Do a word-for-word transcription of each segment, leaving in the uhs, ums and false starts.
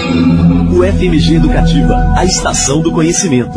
U F M G Educativa, a estação do conhecimento.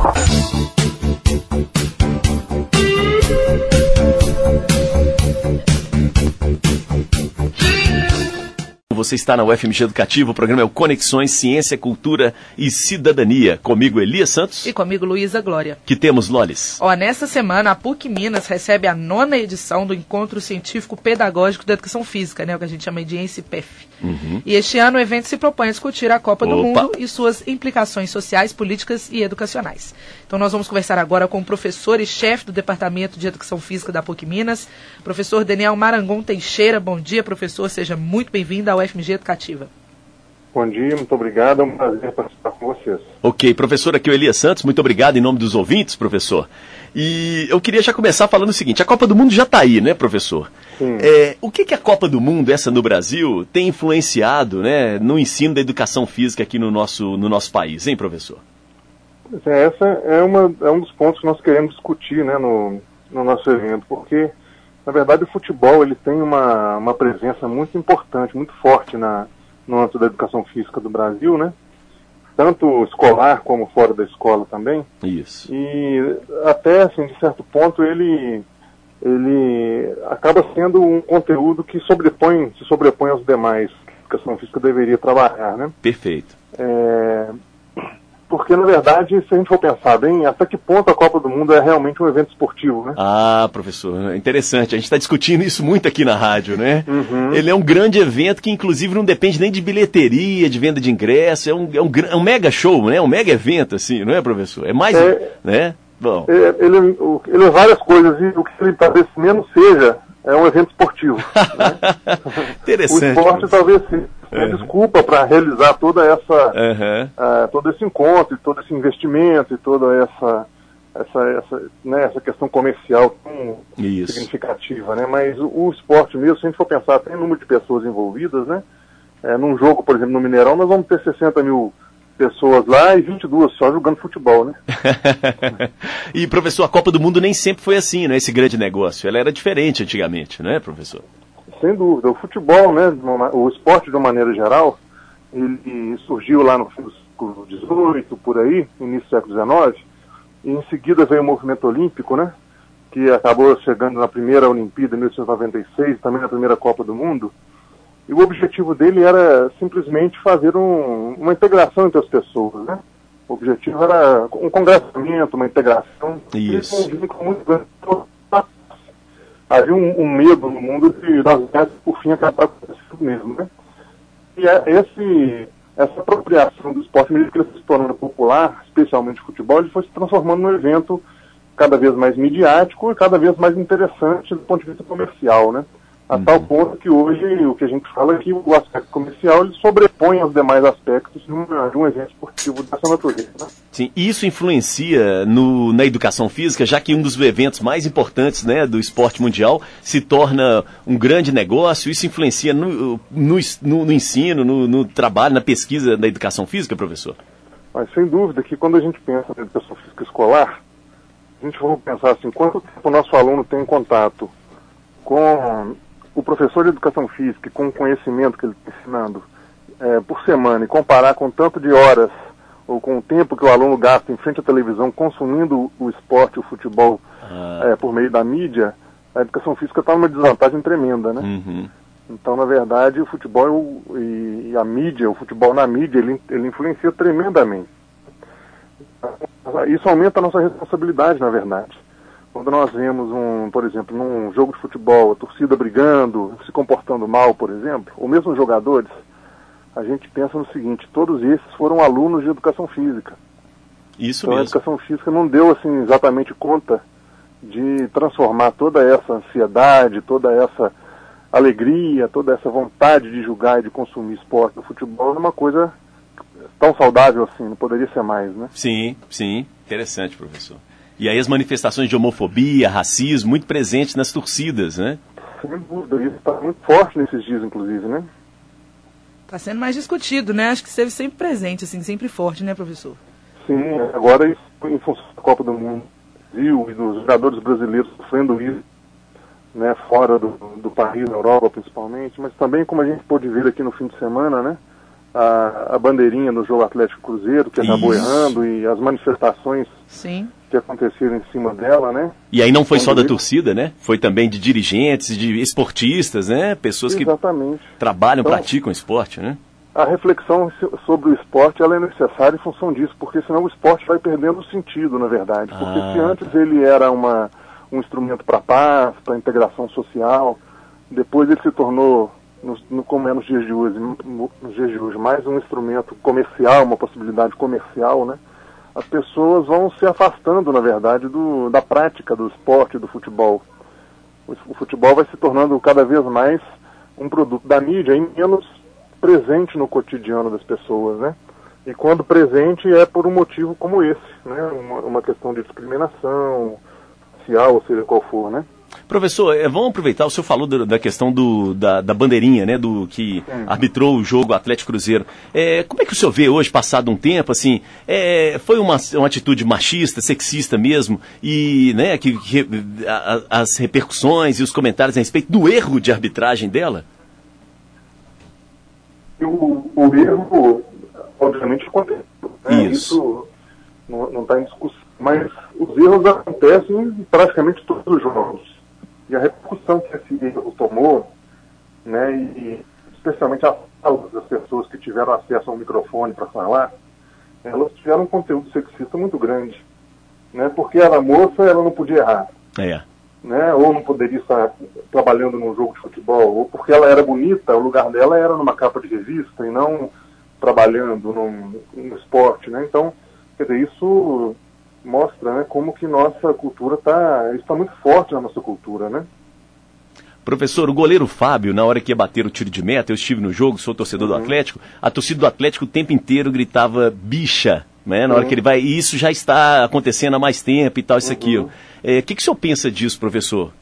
Você está na U F M G Educativa, o programa é o Conexões, Ciência, Cultura e Cidadania. Comigo, Elias Santos. E comigo, Luísa Glória. Que temos, Lolis? Ó, nessa semana, a PUC Minas recebe a nona edição do Encontro Científico Pedagógico da Educação Física, né, o que a gente chama de ENCPEF. Uhum. E este ano o evento se propõe a discutir a Copa Opa. do Mundo e suas implicações sociais, políticas e educacionais. Então nós vamos conversar agora com o professor e chefe do Departamento de Educação Física da PUC Minas, professor Daniel Marangon Teixeira. Bom dia, professor, seja muito bem-vindo ao U F M G Educativa. Bom dia, muito obrigado, é um prazer participar com vocês. Ok, professor, aqui é o Elias Santos, muito obrigado em nome dos ouvintes, professor. E eu queria já começar falando o seguinte, a Copa do Mundo já está aí, né, professor? Sim. É, o que, que a Copa do Mundo, essa no Brasil, tem influenciado, né, no ensino da educação física aqui no nosso, no nosso país, hein, professor? É, essa é, uma, é um dos pontos que nós queremos discutir, né, no, no nosso evento, porque, na verdade, o futebol ele tem uma, uma presença muito importante, muito forte na, no âmbito da educação física do Brasil, né? Tanto escolar como fora da escola também. Isso. E até, assim, de certo ponto, ele, ele acaba sendo um conteúdo que sobrepõe, se sobrepõe aos demais que a educação física deveria trabalhar, né? Perfeito. É... Porque, na verdade, se a gente for pensar bem, até que ponto a Copa do Mundo é realmente um evento esportivo, né? Ah, professor, interessante. A gente está discutindo isso muito aqui na rádio, né? Uhum. Ele é um grande evento que, inclusive, não depende nem de bilheteria, de venda de ingresso. É um, é um, é um mega show, né? Um mega evento, assim, não é, professor? É mais, é, né? Bom. É, ele, ele é várias coisas, e o que ele talvez menos seja é um evento esportivo. Né? Interessante. O esporte talvez seja uma uhum. desculpa para realizar toda essa, uhum. uh, todo esse encontro, e todo esse investimento, e toda essa, essa, essa, né, essa questão comercial tão Isso. significativa. Né? Mas o, o esporte mesmo, se a gente for pensar até em número de pessoas envolvidas, né? É, num jogo, por exemplo, no Mineirão, nós vamos ter sessenta mil pessoas lá e vinte e duas só jogando futebol, né? E, professor, a Copa do Mundo nem sempre foi assim, né? Esse grande negócio. Ela era diferente antigamente, né, professor? Sem dúvida. O futebol, né, o esporte de uma maneira geral, ele surgiu lá no fim do século dezoito, por aí, início do século dezenove, e em seguida veio o movimento olímpico, né, que acabou chegando na primeira Olimpíada, em mil novecentos e noventa e seis, também na primeira Copa do Mundo, e o objetivo dele era simplesmente fazer um, uma integração entre as pessoas, né? O objetivo era um congressamento, uma integração. Isso. Muito... Havia um, um medo no mundo de das guerras, por fim, acabar com isso mesmo, né? E é esse, essa apropriação do esporte, mesmo que ele se tornando popular, especialmente o futebol, ele foi se transformando num evento cada vez mais midiático e cada vez mais interessante do ponto de vista comercial, né? A uhum. tal ponto que hoje o que a gente fala é que o aspecto comercial ele sobrepõe aos demais aspectos de, uma, de um evento esportivo dessa natureza. Né? Sim, e isso influencia no, na educação física, já que um dos eventos mais importantes, né, do esporte mundial se torna um grande negócio. Isso influencia no, no, no, no ensino, no, no trabalho, na pesquisa da educação física, professor? Mas sem dúvida que quando a gente pensa na educação física escolar, a gente vai pensar assim, quanto tempo o nosso aluno tem contato com o professor de educação física, com o conhecimento que ele está ensinando é, por semana, e comparar com tanto de horas, ou com o tempo que o aluno gasta em frente à televisão, consumindo o esporte, o futebol, ah. é, por meio da mídia, a educação física está numa desvantagem tremenda, né? Uhum. Então, na verdade, o futebol e, e a mídia, o futebol na mídia, ele, ele influencia tremendamente. Isso aumenta a nossa responsabilidade, na verdade. Quando nós vemos, um, por exemplo, num jogo de futebol, a torcida brigando, se comportando mal, por exemplo, ou mesmo os jogadores, a gente pensa no seguinte, todos esses foram alunos de educação física. Isso então, mesmo. A educação física não deu assim, exatamente conta de transformar toda essa ansiedade, toda essa alegria, toda essa vontade de julgar e de consumir esporte no futebol numa coisa tão saudável assim, não poderia ser mais, né? Sim, sim. Interessante, professor. E aí as manifestações de homofobia, racismo, muito presentes nas torcidas, né? Sem dúvida, isso está muito forte nesses dias, inclusive, né? Está sendo mais discutido, né? Acho que esteve sempre presente, assim, sempre forte, né, professor? Sim, agora isso, em função da Copa do Mundo, Brasil e dos jogadores brasileiros sofrendo isso, né, fora do, do país, na Europa principalmente, mas também, como a gente pôde ver aqui no fim de semana, né, a, a bandeirinha no jogo Atlético Cruzeiro, que acabou Isso. errando, e as manifestações Sim. que aconteceram em cima dela, né? E aí não foi Quando só da ele... torcida, né? Foi também de dirigentes, de esportistas, né? Pessoas Exatamente. que trabalham, então, praticam esporte, né? A reflexão sobre o esporte ela é necessária em função disso, porque senão o esporte vai perdendo sentido, na verdade. Porque Ah, se antes ele era uma, um instrumento para a paz, para a integração social, depois ele se tornou, no, no, como é nos dias de hoje, no, nos dias de hoje, mais um instrumento comercial, uma possibilidade comercial, né? As pessoas vão se afastando, na verdade, do, da prática do esporte, do futebol. O, o futebol vai se tornando cada vez mais um produto da mídia e menos presente no cotidiano das pessoas, né? E quando presente é por um motivo como esse, né? Uma, uma questão de discriminação social, ou seja, qual for, né? Professor, vamos aproveitar, o senhor falou do, da questão do, da, da bandeirinha, né, do que hum. arbitrou o jogo Atlético Cruzeiro. É, como é que o senhor vê hoje, passado um tempo, assim, é, foi uma, uma atitude machista, sexista mesmo, e né, que, que a, as repercussões e os comentários a respeito do erro de arbitragem dela? O, o erro, obviamente, aconteceu. Né? Isso. Isso não está em discussão, mas os erros acontecem em praticamente todos os jogos. E a repercussão que esse erro tomou, né, e especialmente as falas das pessoas que tiveram acesso ao microfone para falar, elas tiveram um conteúdo sexista muito grande. Né, porque ela moça, ela não podia errar. É. Né, ou não poderia estar trabalhando num jogo de futebol, ou porque ela era bonita, o lugar dela era numa capa de revista e não trabalhando num, no esporte. Né? Então, quer dizer, isso mostra, né, como que nossa cultura está está muito forte na nossa cultura, né? Professor, o goleiro Fábio, na hora que ia bater o tiro de meta, eu estive no jogo, sou torcedor uhum. do Atlético, a torcida do Atlético o tempo inteiro gritava bicha, né? Na hora uhum. que ele vai, e isso já está acontecendo há mais tempo e tal, isso, uhum. aquilo. O é, que, que o senhor pensa disso, professor?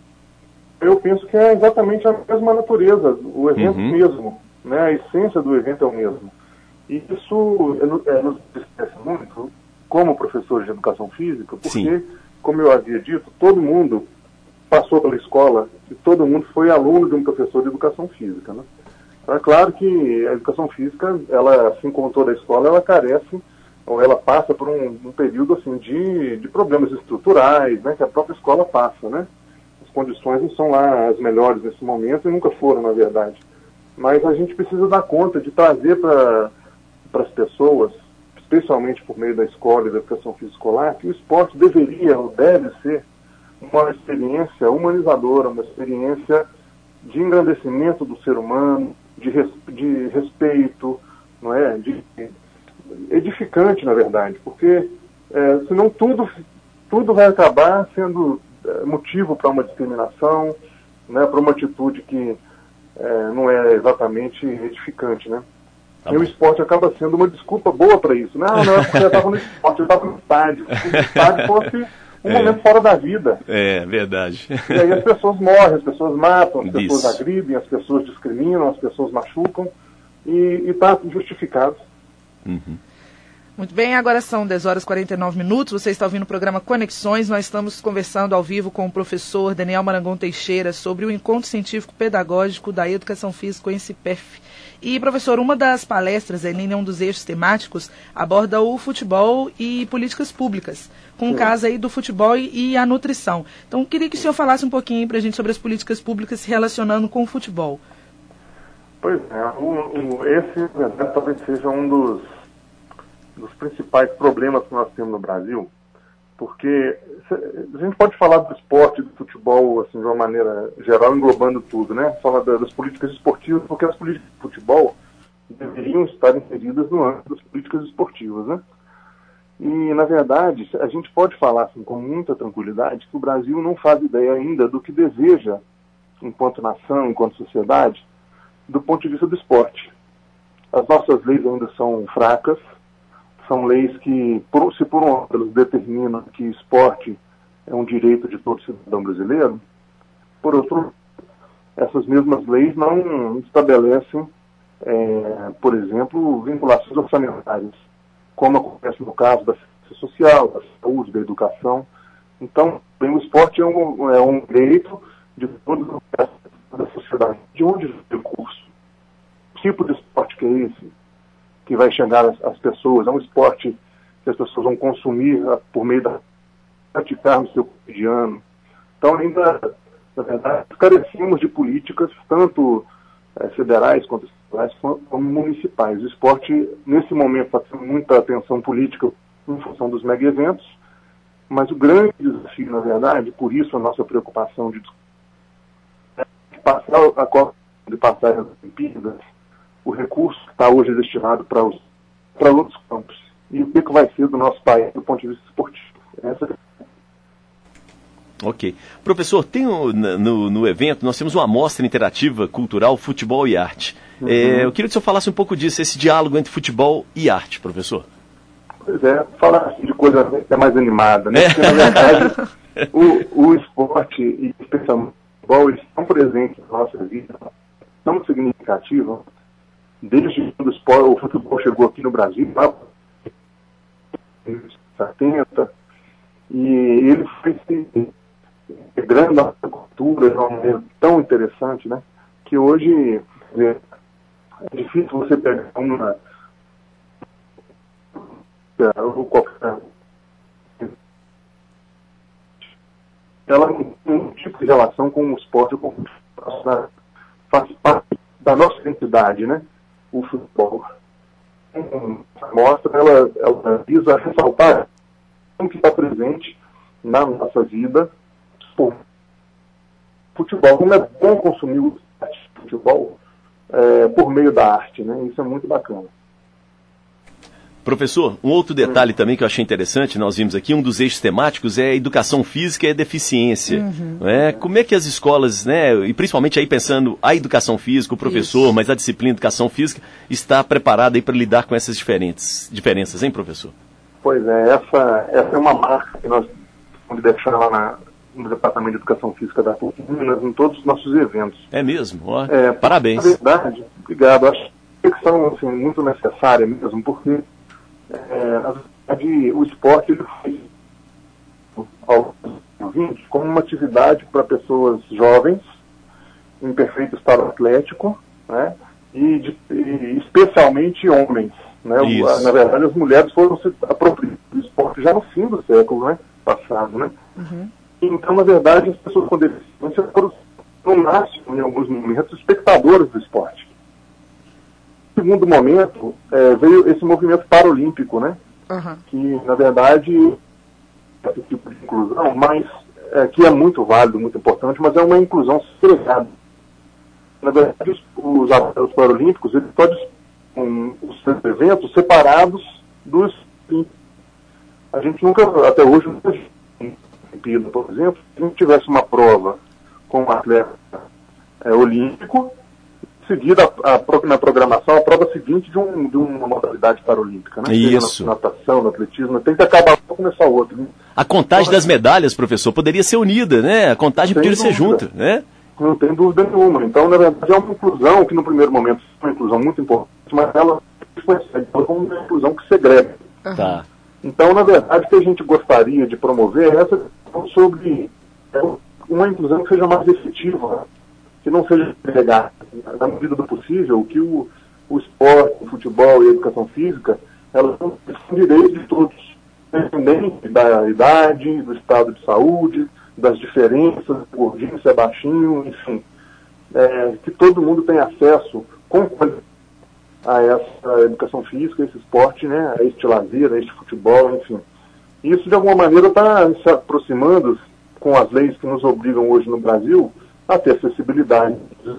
Eu penso que é exatamente a mesma natureza, o evento uhum. mesmo, né? A essência do evento é o mesmo. E isso é, nos esquece muito, como professor de educação física, porque, Sim. como eu havia dito, todo mundo passou pela escola e todo mundo foi aluno de um professor de educação física, né? É claro que a educação física, ela, assim como toda a escola, ela carece, ou ela passa por um, um período assim, de, de problemas estruturais, né, que a própria escola passa, né? As condições não são lá as melhores nesse momento e nunca foram, na verdade. Mas a gente precisa dar conta de trazer para as pessoas, especialmente por meio da escola e da educação física escolar, que o esporte deveria ou deve ser uma experiência humanizadora, uma experiência de engrandecimento do ser humano, de, res, de respeito, não é? De, edificante, na verdade, porque é, senão tudo, tudo vai acabar sendo é, motivo para uma discriminação, né, para uma atitude que é, não é exatamente edificante, né? Tá e o esporte acaba sendo uma desculpa boa para isso. Não, não é porque eu estava no esporte, eu estava no estádio. Se o estádio fosse um é. momento fora da vida. É, verdade. E aí as pessoas morrem, as pessoas matam, as pessoas isso. agridem, as pessoas discriminam, as pessoas machucam, e está justificado. Uhum. Muito bem, agora são dez horas e quarenta e nove minutos, você está ouvindo o programa Conexões, nós estamos conversando ao vivo com o professor Daniel Marangon Teixeira sobre o Encontro Científico Pedagógico da Educação Física, o ENSIPEF. E, professor, uma das palestras, em um dos eixos temáticos, aborda o futebol e políticas públicas, com o caso aí do futebol e a nutrição. Então, queria que o senhor falasse um pouquinho para a gente sobre as políticas públicas se relacionando com o futebol. Pois é, o, o, esse, na verdade, talvez seja um dos dos principais problemas que nós temos no Brasil, porque a gente pode falar do esporte, do futebol, assim, de uma maneira geral, englobando tudo, né? Falar das políticas esportivas, porque as políticas de futebol deveriam estar inseridas no âmbito das políticas esportivas, né? E, na verdade, a gente pode falar, assim, com muita tranquilidade, que o Brasil não faz ideia ainda do que deseja, enquanto nação, enquanto sociedade, do ponto de vista do esporte. As nossas leis ainda são fracas. São leis que, por, se por um lado, elas determinam que esporte é um direito de todo cidadão brasileiro, por outro, essas mesmas leis não estabelecem, é, por exemplo, vinculações orçamentárias, como acontece no caso da ciência social, da saúde, da educação. Então, bem, o esporte é um, é um direito de toda a sociedade. De onde vem o recurso? Que tipo de esporte que é esse? que vai chegar às, às pessoas, é um esporte que as pessoas vão consumir por meio da praticar no seu cotidiano. Então, ainda, na verdade, carecemos de políticas, tanto eh, federais quanto estaduais, como municipais. O esporte, nesse momento, está tendo muita atenção política em função dos mega-eventos, mas o grande desafio, na verdade, por isso a nossa preocupação de, de passar a Copa, de passar as Olimpíadas, o recurso está hoje destinado para os para outros campos. E o que, que vai ser do nosso país do ponto de vista esportivo? Essa é. Ok. Professor, tem um, no, no evento, nós temos uma amostra interativa cultural, futebol e arte. Uhum. É, eu queria que o senhor falasse um pouco disso, esse diálogo entre futebol e arte, professor. Pois é, falar assim, de coisa que é mais animada, né? Porque, na verdade, o, o esporte, e especialmente o futebol, eles estão presentes na nossa vida, tão significativa, desde quando o, esporte, o futebol chegou aqui no Brasil, lá nos anos setenta, e ele foi se integrando a cultura de uma maneira tão interessante, né? Que hoje é, é difícil você pegar uma ou qualquer ela não tem nenhum tipo de relação com o esporte, com o futebol, faz parte da nossa identidade, né? O futebol. A mostra, ela, ela visa ressaltar o que está presente na nossa vida por futebol. Como é bom consumir o futebol é, por meio da arte, né? Isso é muito bacana. Professor, um outro detalhe uhum. também que eu achei interessante, nós vimos aqui, um dos eixos temáticos é a educação física e a deficiência. Uhum. Né? Como é que as escolas, né, e principalmente aí pensando a educação física, o professor, Isso. mas a disciplina de educação física, está preparada para lidar com essas diferentes diferenças, hein, professor? Pois é, essa, essa é uma marca que nós vamos deixar lá na, no Departamento de Educação Física da PUC Minas, em todos os nossos eventos. É mesmo? Ó, é, parabéns. Na verdade, obrigado. Acho que são assim, muito necessárias mesmo, porque É, na verdade, o esporte ele foi ao vinte como uma atividade para pessoas jovens, em perfeito estado atlético, né, e, de, e especialmente homens. Né, o, na verdade, as mulheres foram se apropriando do esporte já no fim do século, né, passado. Né? Uhum. Então, na verdade, as pessoas com deficiência foram, no máximo, em alguns momentos, espectadores do esporte. No segundo momento, é, veio esse movimento paralímpico, né? Uhum. Que, na verdade, é esse tipo de inclusão, mas é, que é muito válido, muito importante, mas é uma inclusão segregada. Na verdade, os, os atletas paralímpicos, eles podem um, os eventos separados dos. A gente nunca, até hoje, não teve, por exemplo, se a gente tivesse uma prova com um atleta é, olímpico, seguida a, a, na programação, a prova seguinte de, um, de uma modalidade paralímpica, né? Isso. Na natação, no atletismo, tem que acabar para começar outro. Né? A contagem das medalhas, professor, poderia ser unida, né? A contagem poderia ser junta, né? Não tem dúvida nenhuma. Então, na verdade, é uma inclusão que no primeiro momento é uma inclusão muito importante, mas ela é uma inclusão que segrega. Uhum. Tá. Então, na verdade, o que a gente gostaria de promover é essa questão sobre uma inclusão que seja mais efetiva, que não seja segregada, na medida do possível, que o, o esporte, o futebol e a educação física, elas são direitos de todos, independente da idade, do estado de saúde, das diferenças, gordinho, se é baixinho, enfim, é, que todo mundo tenha acesso com qualidade a essa educação física, esse esporte, né, a este lazer, a este futebol, enfim. Isso, de alguma maneira, está se aproximando com as leis que nos obrigam hoje no Brasil a ter acessibilidade.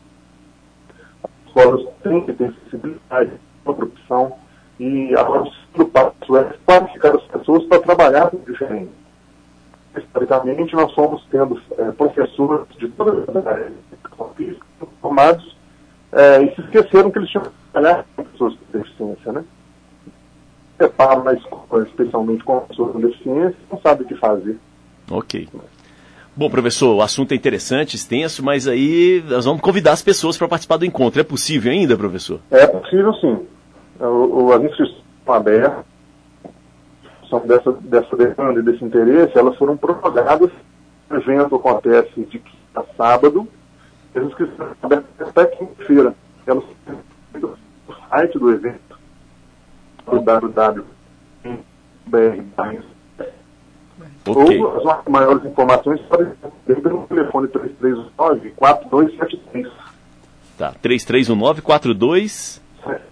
As escolas têm que ter acessibilidade, uma profissão, e agora o segundo passo é qualificar as pessoas para trabalhar com diferente. Historicamente, nós fomos tendo é, professores de todas as áreas de educação física formados é, e se esqueceram que eles tinham que trabalhar com pessoas com deficiência, né? Preparo na escola, especialmente com pessoas com deficiência, não sabe o que fazer. Ok. Bom, professor, o assunto é interessante, extenso, mas aí nós vamos convidar as pessoas para participar do encontro. É possível ainda, professor? É possível, sim. O, o, as inscrições estão abertas, são dessa, dessa demanda e desse interesse, elas foram prorrogadas. O evento acontece de quinta a sábado, as inscrições estão abertas até quinta-feira. Elas estão no site do evento. w w w ponto b r barra Okay. Ou as maiores informações podem ser pelo telefone três três um nove, quatro dois sete três. Tá, três três um nove, quatro dois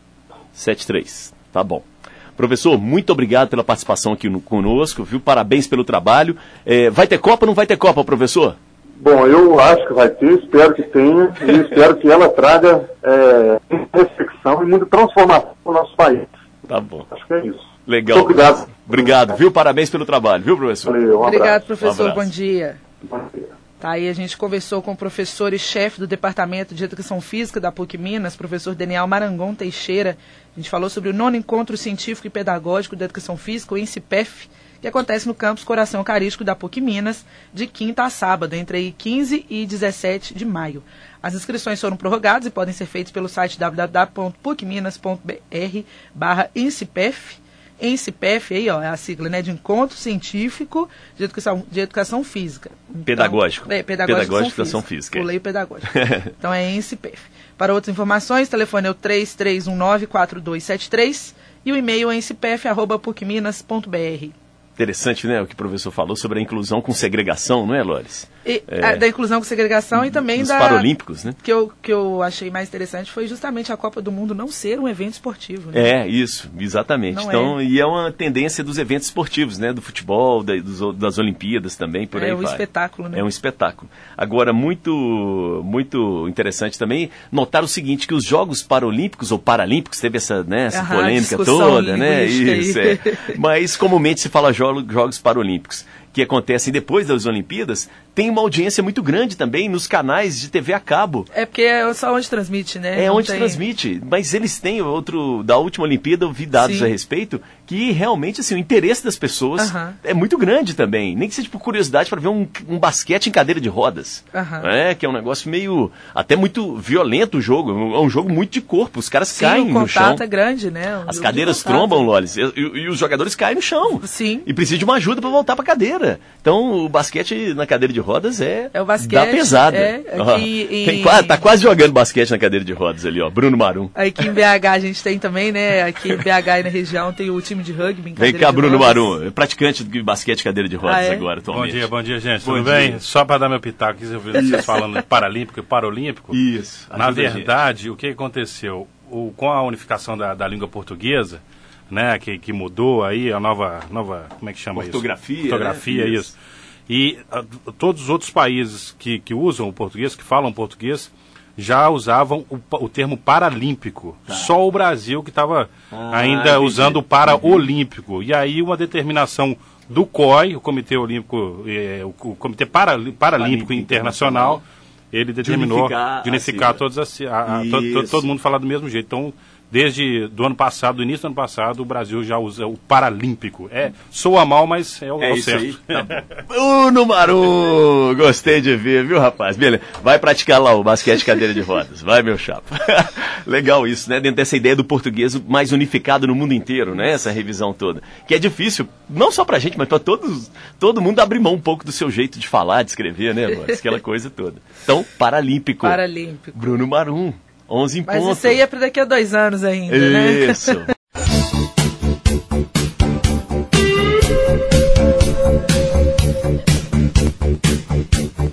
sete três. Tá bom. Professor, muito obrigado pela participação aqui no, conosco, viu? Parabéns pelo trabalho. É, vai ter Copa ou não vai ter Copa, professor? Bom, eu acho que vai ter, espero que tenha, e espero que ela traga é, reflexão e muita transformação para o nosso país. Tá bom. Acho que é isso. Legal. Muito obrigado. Obrigado, viu? Parabéns pelo trabalho, viu, professor? Valeu, um Obrigado, abraço. professor. Um Bom dia. Bom dia. Tá aí, a gente conversou com o professor e chefe do Departamento de Educação Física da PUC Minas, professor Daniel Marangon Teixeira. A gente falou sobre o nono Encontro Científico e Pedagógico da Educação Física, o INCIPEF, que acontece no campus Coração Eucarístico da PUC Minas, de quinta a sábado, entre quinze e dezessete de maio. As inscrições foram prorrogadas e podem ser feitas pelo site w w w ponto puc minas ponto b r barra INCIPEF. INCIPEF, aí, ó, é a sigla, né, de Encontro Científico de Educação, de Educação Física. Então, Pedagógico. É, Pedagógico Pedagógico de Educação Física. Física. Pulei o pedagógico. Então é INCIPEF. Para outras informações, o telefone é o três três um nove, quatro dois sete três e o e-mail é incipef arroba puc minas ponto b r. Interessante, né, o que o professor falou sobre a inclusão com segregação, não é, Lores? E, É. a, da inclusão com segregação e também Dos da... Paralímpicos, né? Que eu, que eu achei mais interessante foi justamente a Copa do Mundo não ser um evento esportivo, né? É, isso, exatamente. Não então, é. e é uma tendência dos eventos esportivos, né? Do futebol, da, dos, das Olimpíadas também, por aí É um vai. espetáculo, né? É um espetáculo. Agora, muito, muito interessante também notar o seguinte, que os Jogos Paralímpicos ou Paralímpicos, teve essa, né, essa Aham, polêmica discussão toda, né? linguística Isso, aí. é. Mas comumente se fala jo- Jogos Paralímpicos, que acontecem depois das Olimpíadas, tem uma audiência muito grande também nos canais de T V a cabo. É porque é só onde transmite, né? É Não onde tem- transmite, mas eles têm outro, da última Olimpíada, eu vi dados Sim. a respeito, que realmente, assim, o interesse das pessoas Aham. é muito grande também, nem que seja por curiosidade para ver um, um basquete em cadeira de rodas, Aham. é, que é um negócio meio, até muito violento o jogo, é um jogo muito de corpo, os caras Sim, caem o no chão, contato é grande, né? Um as jogo cadeiras de contato. trombam, Lolis, e, e- e os jogadores caem no chão, Sim. e precisa de uma ajuda para voltar para cadeira, então o basquete na cadeira de rodas é, É o basquete, da pesada. é, Ó, aqui em- tem qua- tá quase jogando basquete na cadeira de rodas ali, ó, Bruno Marum. Aqui em B H a gente tem também, né? Aqui em B H e na região tem o time de rugby. Em Vem cadeira cá, de Bruno rodas. Marum, praticante de basquete cadeira de rodas Ah, é? agora, Bom atualmente. dia, bom dia, gente. Bom Tudo dia. bem? Só para dar meu pitaco aqui, eu vi vocês falando de paralímpico e paralímpico. Isso. Na ajuda a gente. verdade, o que aconteceu? O, com a unificação da, da língua portuguesa, né, que, que mudou aí, a nova, nova, como é que chama Ortografia, isso? Ortografia, né? isso. E a, todos os outros países que, que usam o português, que falam português, já usavam o, pa- o termo paralímpico. Só o Brasil que estava Ah, ainda entendi. usando o paraolímpico. E aí uma determinação do C O I, o Comitê Olímpico, eh, o, o Comitê Paralí- Paralímpico Paralímpico Internacional, ele determinou unificar de a unificar sigla. todos as, a, a, to- to- Isso. todo mundo falar do mesmo jeito. Então, desde do ano passado, do início do ano passado, o Brasil já usa o paralímpico. É, soa mal, mas é o, É é o isso certo. aí. Tá bom. Bruno Marum, gostei de ver, viu, rapaz? Beleza. Vai praticar lá o basquete cadeira de rodas. Vai, meu chapa. Legal isso, né? Dentro dessa ideia do português mais unificado no mundo inteiro, né? Essa revisão toda. Que é difícil, não só pra gente, mas pra todos, todo mundo abrir mão um pouco do seu jeito de falar, de escrever, né, Boris? Aquela coisa toda. Então, paralímpico. Paralímpico. Bruno Marum, onze em Mas ponto. isso aí é para daqui a dois anos ainda, né? Isso.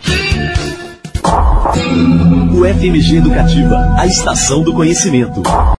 U F M G Educativa, a estação do conhecimento.